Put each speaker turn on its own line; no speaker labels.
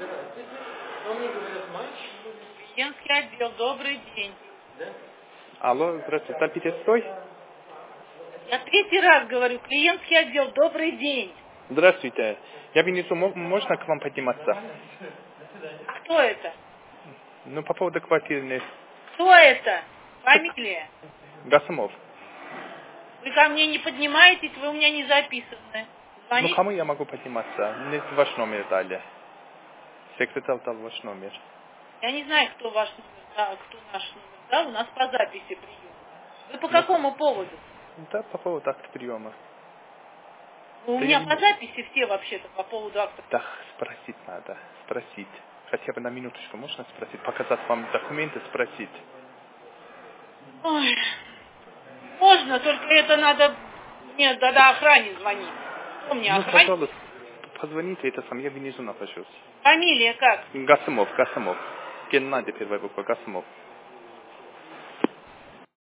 Клиентский отдел, добрый день.
Алло, здравствуйте, Санкт-Петербург?
Я третий раз говорю, клиентский отдел, добрый день.
Здравствуйте. Я внизу, можно к вам подниматься?
А кто это?
Ну, по поводу квартиры.
Кто это? Фамилия?
Гасымов.
Вы ко мне не поднимаетесь, вы у меня не записаны.
Ну,
Звоните.
кому я могу подниматься? Мне ваш номер дали. Секретарь дал ваш номер.
Я не знаю, кто ваш номер, да, кто наш номер, да, у нас по записи прием. Вы по
Ну,
какому поводу?
да, по поводу акта приема.
Ну, у
Да,
меня по записи все вообще-то по поводу акта.
да, спросить надо. Спросить. Хотя бы на минуточку можно спросить? Показать вам документы, спросить.
Ой, можно, только это надо мне до охране звонить. Кто мне
Ну,
охранник?
пожалуйста, позвоните, это сам, я внизу нахожусь.
Фамилия как?
Гасымов. Геннадий, первая буква, Гасымов.